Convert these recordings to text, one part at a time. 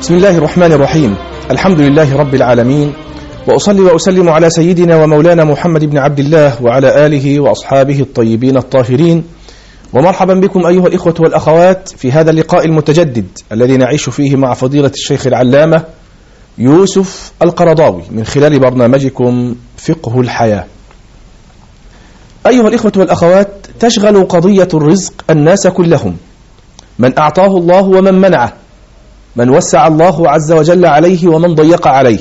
بسم الله الرحمن الرحيم. الحمد لله رب العالمين، وأصلي وأسلم على سيدنا ومولانا محمد بن عبد الله وعلى آله وأصحابه الطيبين الطاهرين. ومرحبا بكم أيها الإخوة والأخوات في هذا اللقاء المتجدد الذي نعيش فيه مع فضيلة الشيخ العلامة يوسف القرضاوي من خلال برنامجكم فقه الحياة. أيها الإخوة والأخوات، تشغل قضية الرزق الناس كلهم، من أعطاه الله ومن منعه، من وسع الله عز وجل عليه ومن ضيق عليه.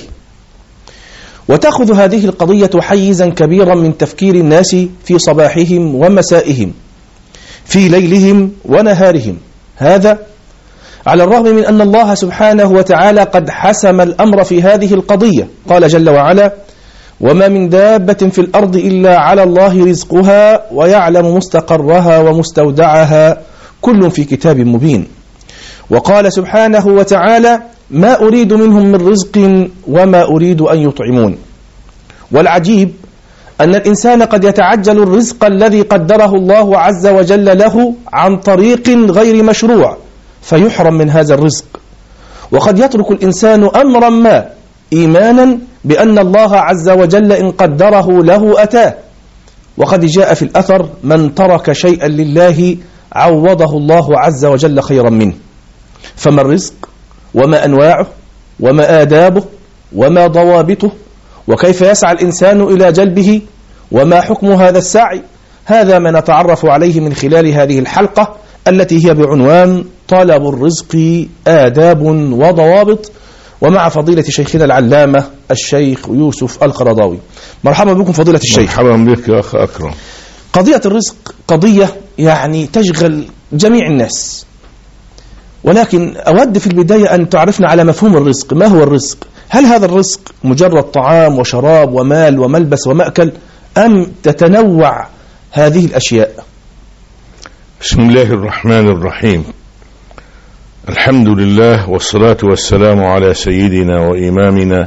وتأخذ هذه القضية حيزا كبيرا من تفكير الناس في صباحهم ومسائهم، في ليلهم ونهارهم. هذا على الرغم من أن الله سبحانه وتعالى قد حسم الأمر في هذه القضية. قال جل وعلا: وما من دابة في الأرض إلا على الله رزقها ويعلم مستقرها ومستودعها كل في كتاب مبين. وقال سبحانه وتعالى: ما أريد منهم من رزق وما أريد أن يطعمون. والعجيب أن الإنسان قد يتعجل الرزق الذي قدره الله عز وجل له عن طريق غير مشروع فيحرم من هذا الرزق، وقد يترك الإنسان أمرا ما إيمانا بأن الله عز وجل إن قدره له أتاه. وقد جاء في الأثر: من ترك شيئا لله عوضه الله عز وجل خيرا منه. فما الرزق وما أنواعه وما آدابه وما ضوابطه وكيف يسعى الإنسان إلى جلبه وما حكم هذا السعي؟ هذا ما نتعرف عليه من خلال هذه الحلقة التي هي بعنوان طلب الرزق آداب وضوابط، ومع فضيلة شيخنا العلامة الشيخ يوسف القرضاوي. مرحبا بكم فضيلة الشيخ. مرحبا بك يا أخ أكرم. قضية الرزق قضية تشغل جميع الناس، ولكن أود في البداية أن تعرفنا على مفهوم الرزق. ما هو الرزق؟ هل هذا الرزق مجرد طعام وشراب ومال وملبس ومأكل، أم تتنوع هذه الأشياء؟ بسم الله الرحمن الرحيم. الحمد لله والصلاة والسلام على سيدنا وإمامنا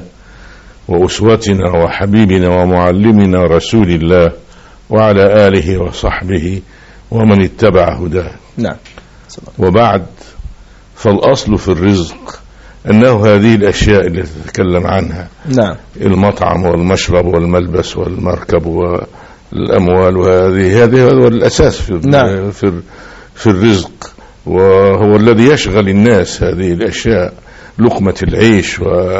وأسوتنا وحبيبنا ومعلمنا رسول الله وعلى آله وصحبه ومن اتبع هداه. نعم. وبعد، فالأصل في الرزق أنه هذه الأشياء التي تتكلم عنها، نعم، المطعم والمشرب والملبس والمركب والأموال، وهذه هو الأساس نعم. في الرزق، وهو الذي يشغل الناس. هذه الأشياء لقمة العيش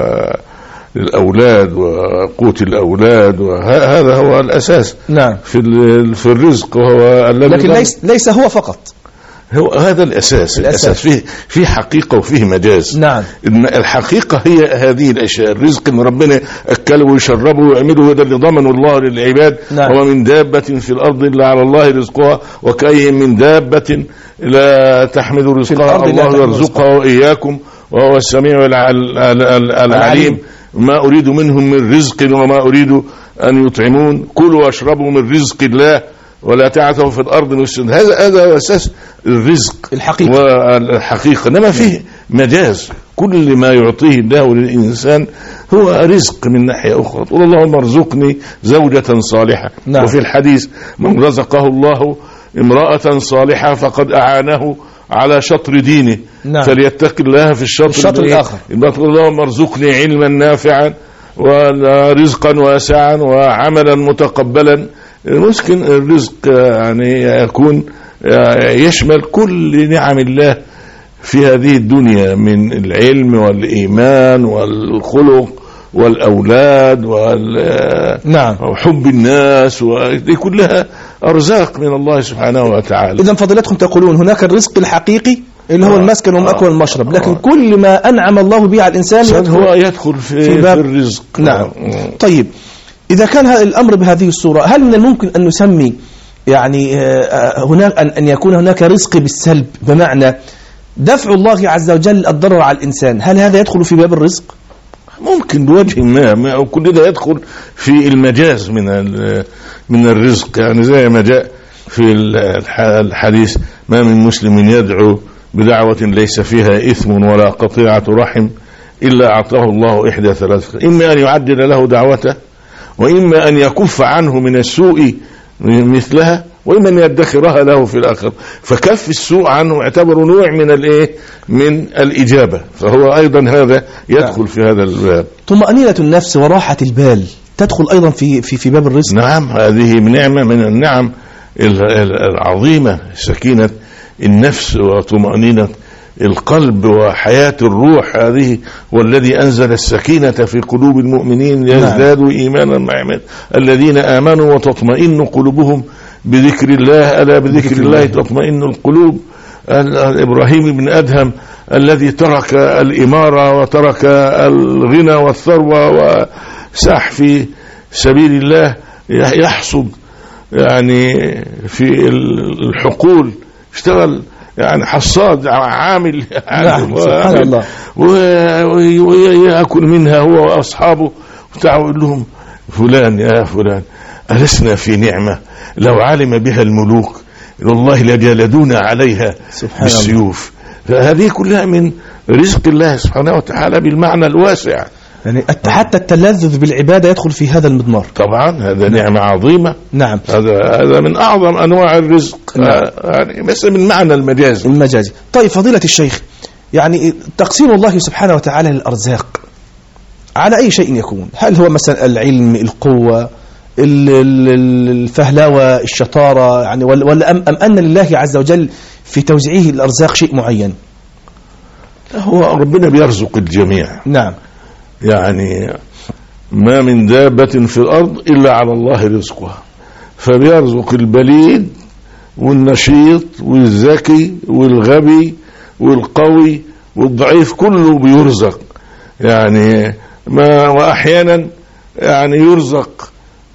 والأولاد وقوت الأولاد، وهذا هو الأساس. نعم. في الرزق، وهو لكن ليس هو فقط، هو هذا الأساس فيه حقيقة وفيه مجاز. نعم. الحقيقة هي هذه الأشياء، الرزق إن ربنا أكله ويشربه ويعمله، هذا اللي ضمنه الله للعباد. نعم. ومن دابة في الأرض إلا على الله رزقها وكأي من دابة لا تحمل رزقها الله يرزقها وإياكم وهو السميع العليم. ما أريد منهم من رزق وما أريد أن يطعمون، كلوا واشربوا من رزق الله ولا تعثوا في الأرض مفسدين. هذا أساس الرزق والحقيقة. إنما فيه مجاز، كل ما يعطيه الله للإنسان هو رزق من ناحية أخرى. تقول اللهم ارزقني زوجة صالحة. نعم. وفي الحديث: من رزقه الله امرأة صالحة فقد أعانه على شطر دينه. نعم. فليتق الله في الشطر الآخر. تقول اللهم ارزقني علما نافعا ورزقا واسعا وعملا متقبلا. ممكن الرزق يكون يشمل كل نعم الله في هذه الدنيا، من العلم والإيمان والخلق والأولاد نعم. وحب الناس، ودي كلها أرزاق من الله سبحانه وتعالى. إذن فضيلتكم تقولون هناك الرزق الحقيقي اللي هو المسكن والمأكل والمشرب، لكن كل ما أنعم الله به على الإنسان هو يدخل في باب الرزق. نعم. طيب، إذا كان الأمر بهذه الصورة، هل من الممكن أن نسمي هناك أن يكون هناك رزق بالسلب، بمعنى دفع الله عز وجل الضرر على الإنسان؟ هل هذا يدخل في باب الرزق؟ ممكن بوجه ما، وكل ده يدخل في المجاز من الرزق. زي ما جاء في الحديث: ما من مسلم يدعو بدعوة ليس فيها إثم ولا قطيعة رحم إلا أعطاه الله إحدى ثلاث: إما أن يعدل له دعوته، وإما أن يكف عنه من السوء مثلها، ومن يدخرها له في الآخر. فكف السوء عنه اعتبره نوع من الإجابة، فهو أيضا هذا يدخل في هذا الباب. طمأنينة النفس وراحة البال تدخل أيضا في باب الرزق. نعم، هذه نعمة من النعم العظيمة، سكينة النفس وطمأنينة القلب وحياة الروح. هذه والذي أنزل السكينة في قلوب المؤمنين ليزدادوا إيمانا مع إيمان الذين آمنوا وتطمئن قلوبهم بذكر الله، ألا بذكر الله تطمئن القلوب. إبراهيم بن أدهم الذي ترك الإمارة وترك الغنى والثروة وساح في سبيل الله يحصد يعني في الحقول، اشتغل يعني حصاد عامل سبحان الله، ويأكل منها هو وأصحابه. وتعالوا لهم فلان يا فلان ألسنا في نعمة لو علم بها الملوك والله لجلدونا عليها بالسيوف. فهذه كلها من رزق الله سبحانه وتعالى بالمعنى الواسع. يعني حتى التلذذ بالعبادة يدخل في هذا المضمار. طبعا هذا نعمة عظيمة. نعم، هذا من أعظم أنواع الرزق. نعم. يعني مثل من معنى المجازي. طيب فضيلة الشيخ، يعني تقسيم الله سبحانه وتعالى للأرزاق على أي شيء يكون؟ هل هو مثلا العلم، القوة، الفهلاوة، الشطارة، يعني ولا أم أن لله عز وجل في توزيعه الأرزاق شيء معين؟ هو ربنا بيرزق الجميع. نعم، يعني ما من دابة في الأرض إلا على الله رزقها، فبيرزق البليد والنشيط والذكي والغبي والقوي والضعيف، كله بيرزق. يعني وأحيانا يعني يرزق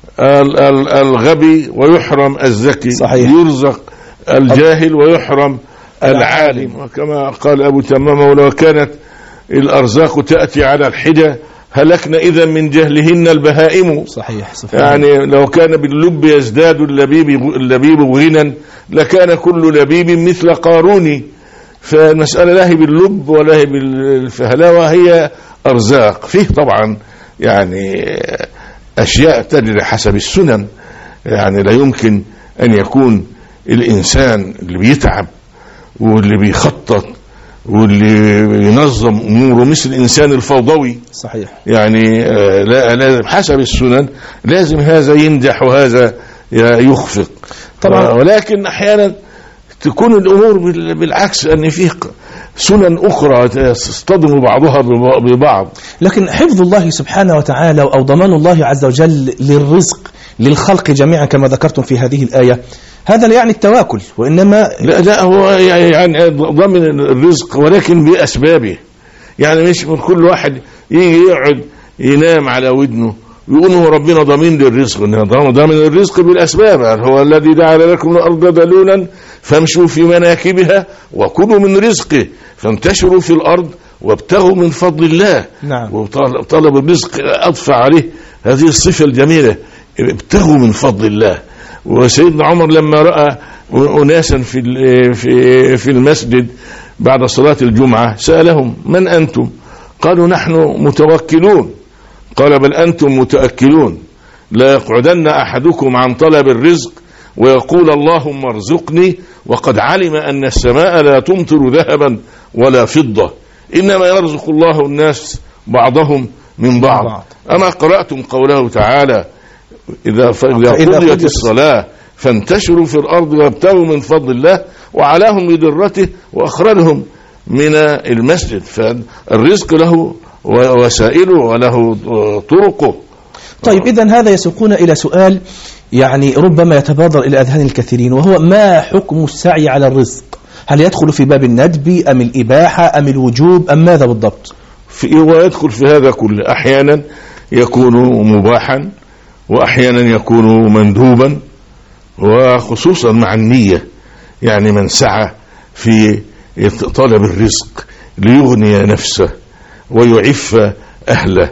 الغبي ويحرم الذكي، صحيح. يرزق الجاهل ويحرم العالم. وكما قال أبو تمام: ولو كانت الأرزاق تأتي على الحجة هلكنا إذا من جهلهن البهائم. صحيح. يعني لو كان باللب يزداد اللبيب غنى لكان كل لبيب مثل قارون. فالمسألة لا هي باللب ولا هي بالفهلاوة، هي أرزاق. فيه طبعا يعني أشياء تجري حسب السنن، يعني لا يمكن أن يكون الإنسان اللي بيتعب واللي بيخطط واللي ينظم أموره مثل الإنسان الفوضوي. صحيح. يعني لازم حسب السنن، لازم هذا ينجح وهذا يخفق طبعا. ولكن أحيانا تكون الأمور بالعكس، أن فيه سنن أخرى تصطدم بعضها ببعض. لكن حفظ الله سبحانه وتعالى أو ضمان الله عز وجل للرزق للخلق جميعا كما ذكرتم في هذه الآية، هذا لا يعني التواكل، وإنما لا هو يعني ضمن الرزق ولكن بأسبابه. يعني مش كل واحد يجي يقعد ينام على ودنه يقول هو ربنا ضمين للرزق. ضمن الرزق بالأسباب. هو الذي جعل لكم الأرض ذلولا فامشوا في مناكبها وكلوا من رزقه فانتشروا في الأرض وابتغوا من فضل الله. نعم. وطلب الرزق أضفى عليه هذه الصفة الجميلة: ابتغوا من فضل الله. وسيدنا عمر لما رأى أناسا في المسجد بعد صلاة الجمعة سألهم: من أنتم؟ قالوا: نحن متوكلون. قال: بل أنتم متأكلون. لا يقعدن أحدكم عن طلب الرزق ويقول اللهم ارزقني وقد علم أن السماء لا تمطر ذهبا ولا فضة، إنما يرزق الله الناس بعضهم من بعض. أما قرأتم قوله تعالى: إذا قضيت الصلاة فانتشروا في الأرض وابتغوا من فضل الله وعلاهم بدرته وأخرجهم من المسجد. فالرزق له وسائله وله طرقه. طيب إذن هذا يسوقنا إلى سؤال يعني ربما يتبادر إلى أذهان الكثيرين، وهو: ما حكم السعي على الرزق؟ هل يدخل في باب الندب أم الإباحة أم الوجوب أم ماذا بالضبط؟ هو يدخل في هذا كله. أحيانا يكون مباحا وأحيانا يكون مندوبا، وخصوصا مع النية. يعني من سعى في طلب الرزق ليغني نفسه ويعف أهله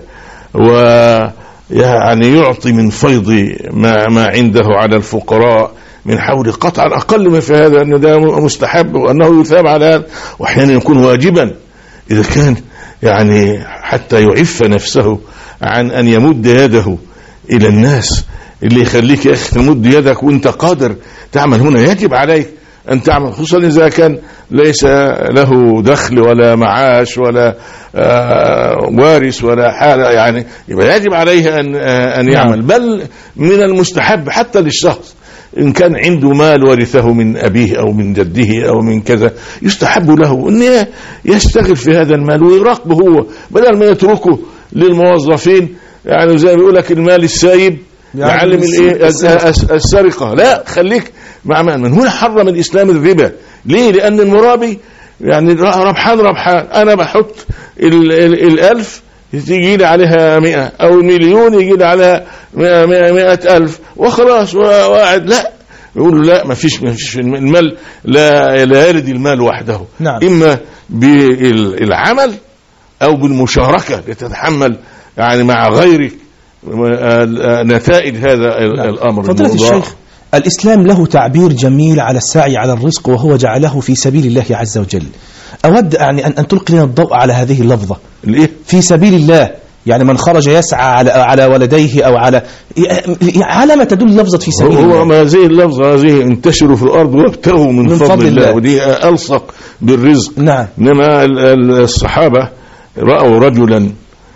ويعني يعطي من فيض ما عنده على الفقراء من حول قطعا أقل ما في هذا أن ده مستحب وأنه يثاب على هذا، وأحيانا يكون واجبا إذا كان يعني حتى يعف نفسه عن أن يمد يده إلى الناس اللي يخليك يا أخي تمد يدك وانت قادر تعمل هنا. يجب عليك أن تعمل، خصوصا إذا كان ليس له دخل ولا معاش ولا وارث ولا حالة، يعني يبقى يجب عليه أن يعمل. بل من المستحب حتى للشخص إن كان عنده مال ورثه من أبيه أو من جده أو من كذا، يستحب له أن يشتغل في هذا المال ويراقبه هو، بدل ما يتركه للموظفين. يعني زي ما بيقول لك المال السايب يعلم السرقة. لا، خليك مع من هنا حرم الإسلام الربا. ليه؟ لأن المرابي يعني ربحان. أنا بحط 1000 يجي لي عليها 100 أو 1,000,000 يجي لي عليها 100,000 وخلاص وقاعد. لا، يقول لا، ما فيش المال لا يرد المال وحده. نعم. إما بالعمل أو بالمشاركة لتتحمل يعني مع غيرك نتائج هذا الأمر. فضيلة الشيخ، الإسلام له تعبير جميل على السعي على الرزق، وهو جعله في سبيل الله عز وجل. أود يعني أن تلقي لنا الضوء على هذه اللفظة في سبيل الله. يعني من خرج يسعى على ولديه أو على ما تدل لفظة في سبيل الله. هو ما هذه اللفظة هذه انتشروا في الأرض وابتغوا من فضل الله، ودي ألصق بالرزق. نعم. إنما الصحابة رأوا رجلا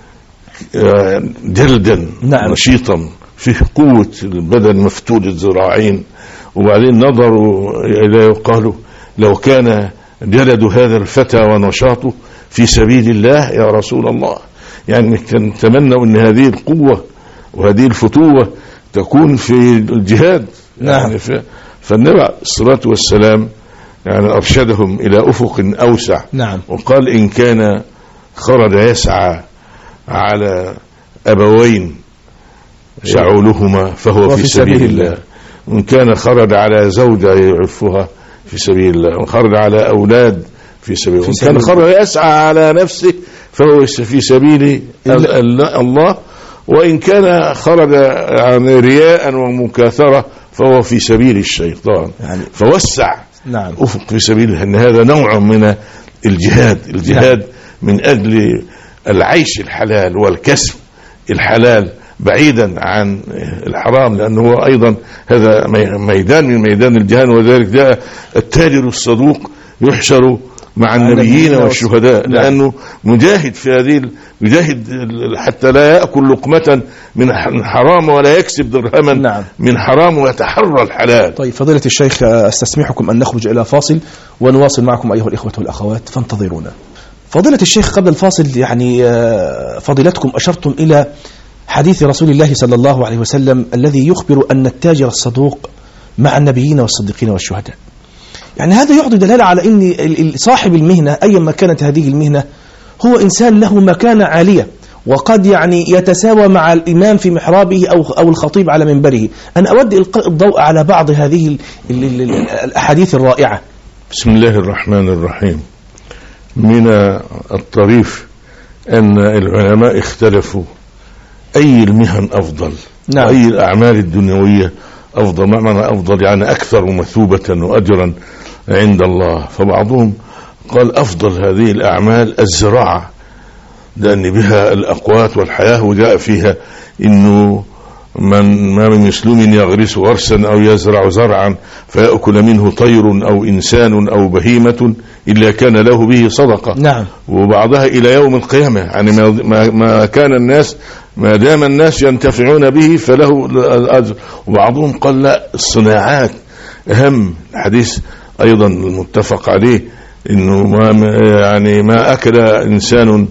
جلدا نشيطا فيه قوة البدن مفتول الذراعين، وبعدين نظروا إليه وقالوا لو كان جلد هذا الفتى ونشاطه في سبيل الله يا رسول الله. يعني تمنوا أن هذه القوة وهذه الفتوة تكون في الجهاد. نعم. يعني فالنبي عليه الصلاة والسلام يعني أرشدهم إلى أفق أوسع. نعم. وقال إن كان خرج يسعى على أبوين شعولهما فهو في سبيل الله، وإن كان خرج على زوجة يعفها في سبيل الله، وإن خرج على أولاد في سبيل الله، وإن كان خرج يسعى على نفسه فهو في سبيل الله، وإن كان خرج عن رياء ومكاثرة فهو في سبيل الشيطان. يعني فوسع. نعم. أفق في سبيل الله، أن هذا نوع من الجهاد. نعم. من أجل العيش الحلال والكسب الحلال بعيدا عن الحرام، لأنه هو أيضا هذا ميدان من ميدان الجهاد. وذلك جاء التاجر الصدوق يحشر مع النبيين والشهداء. نعم. لأنه مجاهد في هذه مجاهد حتى لا يأكل لقمة من حرام ولا يكسب درهما. نعم. من حرام ويتحرى الحلال. طيب فضيلة الشيخ، أستسمحكم أن نخرج إلى فاصل ونواصل معكم أيها الإخوة والأخوات، فانتظرونا. فضيلة الشيخ، قبل الفاصل يعني فضيلتكم أشرتم إلى حديث رسول الله صلى الله عليه وسلم الذي يخبر أن التاجر الصدوق مع النبيين والصديقين والشهداء. يعني هذا يعطي دلالة على أن صاحب المهنة أيما كانت هذه المهنة هو إنسان له مكانة عالية، وقد يعني يتساوى مع الإمام في محرابه أو الخطيب على منبره. أنا أود إلقاء الضوء على بعض هذه الأحاديث الرائعة. بسم الله الرحمن الرحيم. من الطريف أن العلماء اختلفوا أي المهن أفضل. نعم. أي الأعمال الدنيوية أفضل. معنى أفضل يعني أكثر مثوبة وأجرا عند الله. فبعضهم قال أفضل هذه الأعمال الزراعة، لأن بها الأقوات والحياة، وجاء فيها إنه ما من مسلم يغرس غرسا أو يزرع زرعا فيأكل منه طير أو إنسان أو بهيمة إلا كان له به صدقة. نعم. وبعضها إلى يوم القيامة. يعني ما كان الناس ما دام الناس ينتفعون به فله الأجر. وبعضهم قال لا، الصناعات أهم. الحديث أيضا المتفق عليه إنه ما أكل إنسان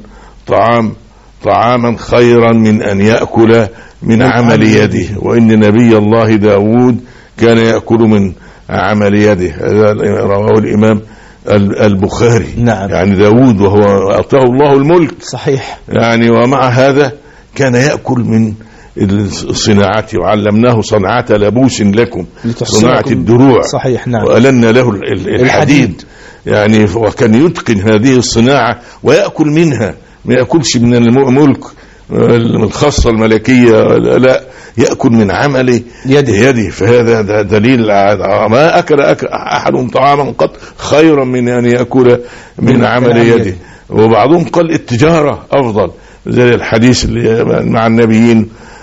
طعاما خيرا من أن يأكل من عمل يده، وإن نبي الله داود كان يأكل من عمل يده. هذا رواه الإمام البخاري. نعم. يعني داود وهو أعطاه الله الملك. صحيح. يعني ومع هذا كان يأكل من الصناعة، وعلمناه صنعة لبوس لكم، صناعة الدروع. صحيح. نعم. وألنا له الحديد. يعني وكان يتقن هذه الصناعة ويأكل منها، ما يأكلش من الملك الخاصة الملكية، لا، يأكل من عمل يده. فهذا دليل ما أكل أحد طعاما قط خيرا من أن يأكل من عمل يده. وبعضهم قال التجارة أفضل، زي الحديث اللي مع النبيين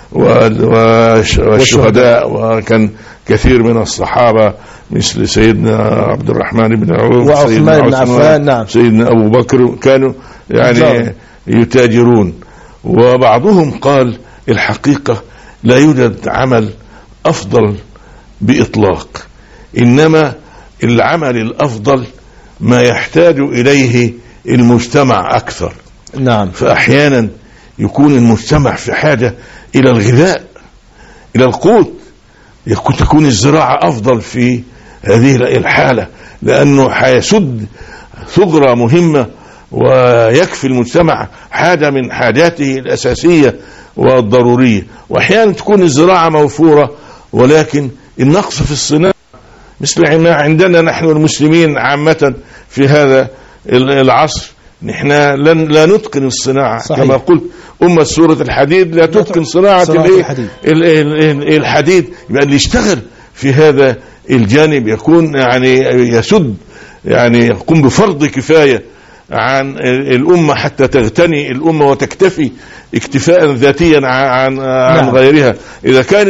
والشهداء، وكان كثير من الصحابة مثل سيدنا عبد الرحمن بن عوف وعثمان بن عفان، نعم، سيدنا أبو بكر، كانوا يعني يتاجرون. وبعضهم قال الحقيقة لا يوجد عمل أفضل بإطلاق، إنما العمل الأفضل ما يحتاج إليه المجتمع أكثر. نعم. فأحيانا يكون المجتمع في حاجة إلى الغذاء، إلى القوت، تكون الزراعة أفضل في هذه الحالة، لأنه حيسد ثغرة مهمة ويكفي المجتمع حاجة من حاجاته الأساسية والضرورية. وأحيانا تكون الزراعة موفورة ولكن النقص في الصناعة، مثل ما عندنا نحن المسلمين عامة في هذا العصر، نحن لا نتقن الصناعة. صحيح. كما قلت أمة سورة الحديد لا تتقن صناعة الحديد. يبقى اللي يشتغل في هذا الجانب يكون يعني يسد، يعني يقوم بفرض كفاية عن الأمة حتى تغتني الأمة وتكتفي اكتفاء ذاتيا عن غيرها. إذا كان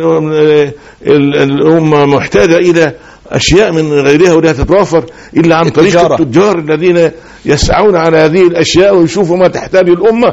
الأمة محتاجة إلى أشياء من غيرها ولا تتوافر إلا عن طريق التجار الذين يسعون على هذه الأشياء ويشوفوا ما تحتاج الأمة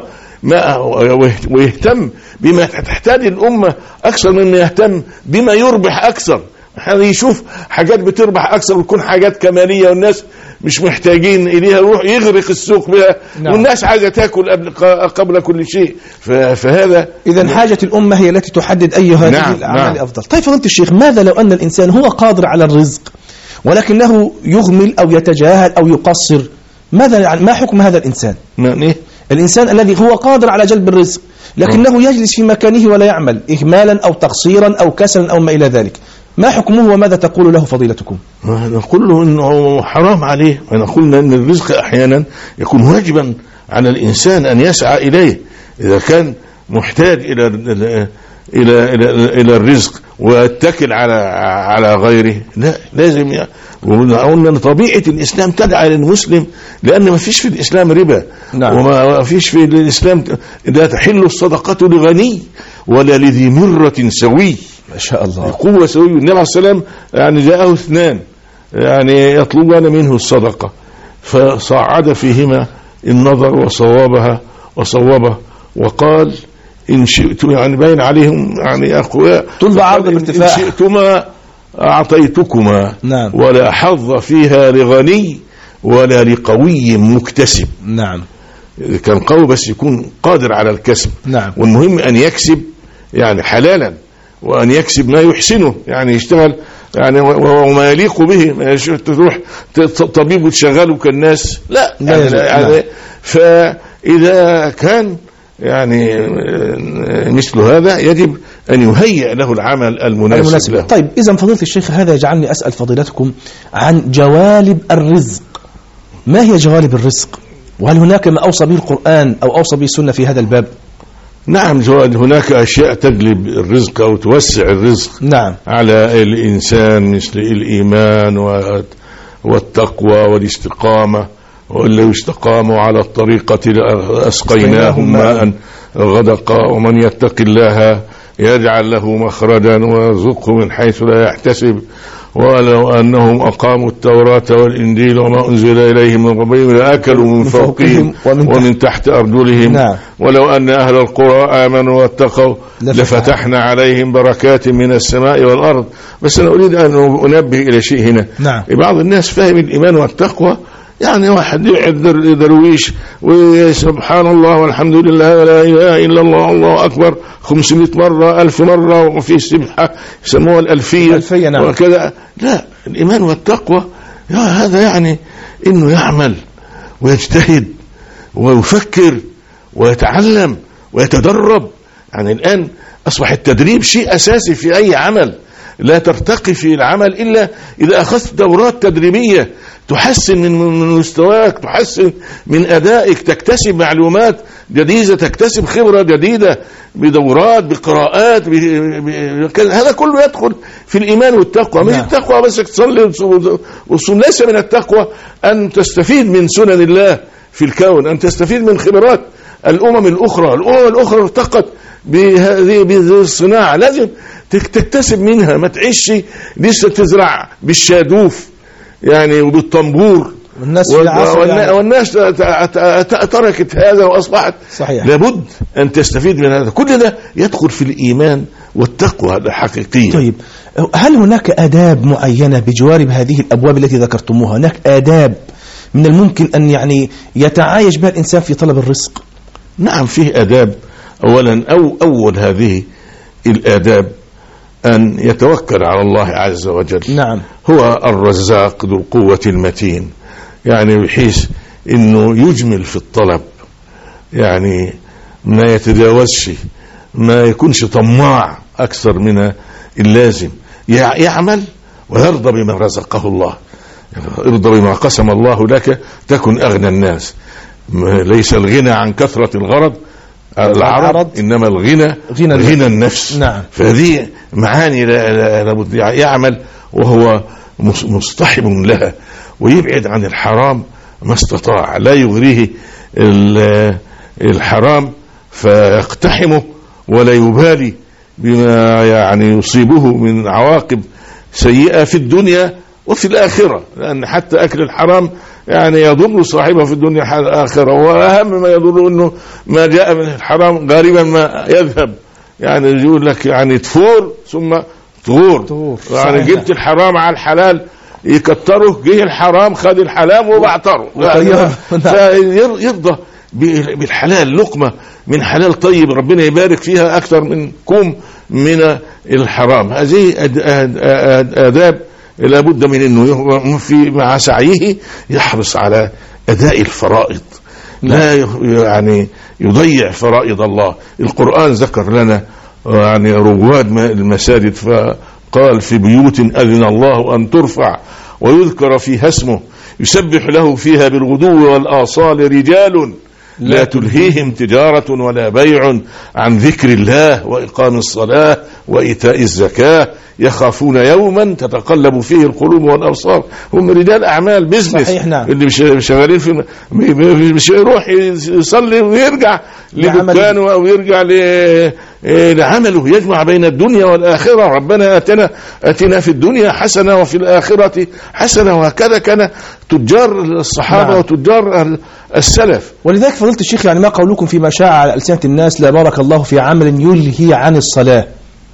ويهتم بما تحتاج الأمة أكثر مما يهتم بما يربح أكثر. يشوف حاجات بتربح أكثر وتكون حاجات كمالية والناس مش محتاجين إليها، يروح يغرق السوق بها. نعم. والناس عايزة تأكل قبل كل شيء. فهذا إذن حاجة الأمة هي التي تحدد أي هذه الأعمال أفضل. طيب فضيلة الشيخ، ماذا لو أن الإنسان هو قادر على الرزق ولكنه يغمل أو يتجاهل أو يقصر؟ ما حكم هذا الإنسان؟ الإنسان الذي هو قادر على جلب الرزق لكنه يجلس في مكانه ولا يعمل، إهمالا أو تقصيرا أو كسلا أو ما إلى ذلك، ما حكمه وماذا تقول له فضيلتكم؟ نقول له إنه حرام عليه، ونقول أن الرزق أحيانا يكون واجبا على الإنسان أن يسعى إليه. إذا كان محتاج إلى الرزق ويتكل على غيره، لا، لازم وقلنا أن طبيعة الإسلام تدعى للمسلم، لأن ما فيش في الإسلام ربا. نعم. وما فيش في الإسلام لا تحل الصدقة لغني ولا لذي مرة سوي. ما شاء الله. قوة سوي. النبي عليه السلام يعني جاءه اثنان يعني يطلبان منه الصدقة، فصعد فيهما النظر وصوبه وقال إن شئتم، يعني باين عليهم يعني أقوياء، طلب عرض الارتفاع، إن شئتما أعطيتكما. نعم. ولا حظ فيها لغني ولا لقوي مكتسب. نعم. كان قوي بس يكون قادر على الكسب. نعم. والمهم أن يكسب يعني حلالا، وأن يكسب ما يحسنه، يعني يشتغل يعني وما يليق به. ما تروح طبيب وتشغله كالناس، لا يعني فإذا كان يعني مثل هذا يجب أن يهيئ له العمل المناسب له. طيب إذن فضيلة الشيخ، هذا يجعلني أسأل فضيلتكم عن جوالب الرزق. ما هي جوالب الرزق؟ وهل هناك ما أوصى به القرآن أو أوصى به السنة في هذا الباب؟ نعم، هناك أشياء تجلب الرزق أو توسع الرزق. نعم. على الإنسان مثل الإيمان والتقوى والاستقامة، واللي استقاموا على الطريقة أسقيناهم ماء غدقا، ومن يتق الله يجعل له مخرجا ويرزقه من حيث لا يحتسب، ولو أنهم أقاموا التوراة والإنجيل وما أنزل إليهم من ربهم لأكلوا من فوقهم ومن تحت أرجلهم. نعم. ولو أن أهل القرى آمنوا واتقوا لفتحنا عليهم بركات من السماء والأرض. بس أنا أريد أن أنبه إلى شيء هنا. نعم. بعض الناس فهم الإيمان والتقوى يعني واحد يعد درويش وسبحان الله والحمد لله ولا إله إلا الله الله أكبر 500 مرة 1000 مرة، وفي السبحة يسموها الألفية. نعم. وكذا. لا، الإيمان والتقوى هذا يعني إنه يعمل ويجتهد ويفكر ويتعلم ويتدرب. يعني الآن أصبح التدريب شيء أساسي في أي عمل. لا ترتقي في العمل إلا إذا أخذت دورات تدريبية تحسن من مستواك، تحسن من أدائك، تكتسب معلومات جديدة، تكتسب خبرة جديدة بدورات بقراءات هذا كله يدخل في الإيمان والتقوى. مش التقوى بس تصلي وتصوم، ليس من التقوى أن تستفيد من سنن الله في الكون، أن تستفيد من خبرات الأمم الأخرى. الأمم الأخرى ارتقت بهذه الصناعة، لازم تكتسب منها، ما تعيش لسه تزرع بالشادوف يعني وبالطنبور. والناس تركت هذا وأصبحت صحيح. لابد أن تستفيد من هذا، كل ده يدخل في الإيمان والتقوى الحقيقية. طيب، هل هناك آداب معينة بجوانب هذه الأبواب التي ذكرتموها؟ هناك آداب من الممكن أن يعني يتعايش بها الإنسان في طلب الرزق؟ نعم، فيه آداب. أولا أول هذه الآداب أن يتوكل على الله عز وجل. نعم. هو الرزاق ذو القوة المتين، يعني بحيث أنه يجمل في الطلب، يعني ما يتجاوزش، ما يكونش طماع أكثر من اللازم، يعمل ويرضى بما رزقه الله، ارضى بما قسم الله لك تكن أغنى الناس. ليس الغنى عن كثرة العرض إنما غنى النفس. نعم. فهذه معاني لابد يعمل وهو مصطحب لها، ويبعد عن الحرام ما استطاع، لا يغريه الحرام فيقتحمه ولا يبالي بما يعني يصيبه من عواقب سيئة في الدنيا وفي الآخرة، لأن حتى أكل الحرام يعني يضر صاحبه في الدنيا والآخرة. وأهم ما يضر أنه ما جاء من الحرام غالبا ما يذهب، يعني يقول لك يعني تفور ثم تغور، يعني جبت الحرام على الحلال يكتره، جه الحرام خد الحلال وبعتره، فيرضى بالحلال، لقمة من حلال طيب ربنا يبارك فيها أكثر من كوم من الحرام. هذه آداب لابد من أنه مع سعيه يحرص على أداء الفرائض، لا يعني يضيع فرائض الله. القرآن ذكر لنا يعني رواد المساجد، فقال في بيوت أذن الله أن ترفع ويذكر فيها اسمه يسبح له فيها بالغدو والآصال رجال لا تلهيهم تجارة ولا بيع عن ذكر الله وإقام الصلاة وإيتاء الزكاة يخافون يوما تتقلب فيه القلوب والأبصار. هم رجال أعمال بيزنس. نعم. اللي شغالين في مش يروح يصلي ويرجع لدكانه أو يرجع لعمله، يجمع بين الدنيا والآخرة. ربنا أتنا في الدنيا حسنة وفي الآخرة حسنة، وهكذا كان تجار الصحابة. نعم. وتجار السلف. ولذلك فضلت الشيخ، يعني ما قولكم فيما شاع على ألسنة الناس لا بارك الله في عمل يلهي عن الصلاة؟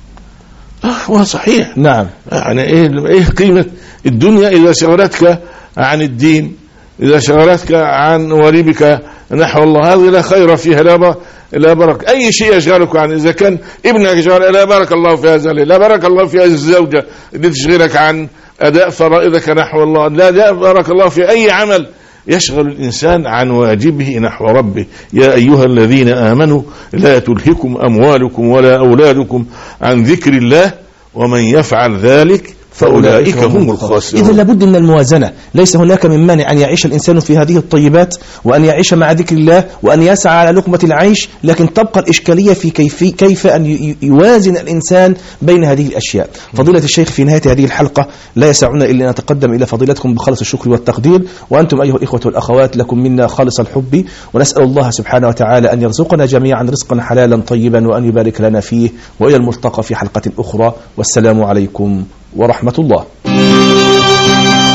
هو صحيح. نعم. يعني ايه قيمة الدنيا إذا شغلتك عن الدين، إذا شغلتك عن وريبك نحو الله، هذه لا خير فيها، لا بركة. أي شيء يشغلك عن، إذا كان ابنك يشغل لا بارك الله في هذا، لا بارك الله في هذه الزوجة اللي تشغلك عن أداء فرائضك نحو الله، لا بارك الله في أي عمل يشغل الإنسان عن واجبه نحو ربه. يا أيها الذين آمنوا لا تلهكم أموالكم ولا أولادكم عن ذكر الله ومن يفعل ذلك فأولئك هم الخاسرون. إذن لابد من الموازنة، ليس هناك من مانع أن يعيش الإنسان في هذه الطيبات وأن يعيش مع ذكر الله وأن يسعى على لقمة العيش، لكن تبقى الإشكالية في كيف أن يوازن الإنسان بين هذه الأشياء. فضيلة الشيخ، في نهاية هذه الحلقة لا يسعنا إلا أن نتقدم إلى فضيلتكم بخالص الشكر والتقدير، وأنتم أيها الإخوة والأخوات لكم منا خالص الحب، ونسأل الله سبحانه وتعالى أن يرزقنا جميعا رزقا حلالا طيبا وأن يبارك لنا فيه، وإلى الملتقى في حلقة أخرى، والسلام عليكم ورحمة الله.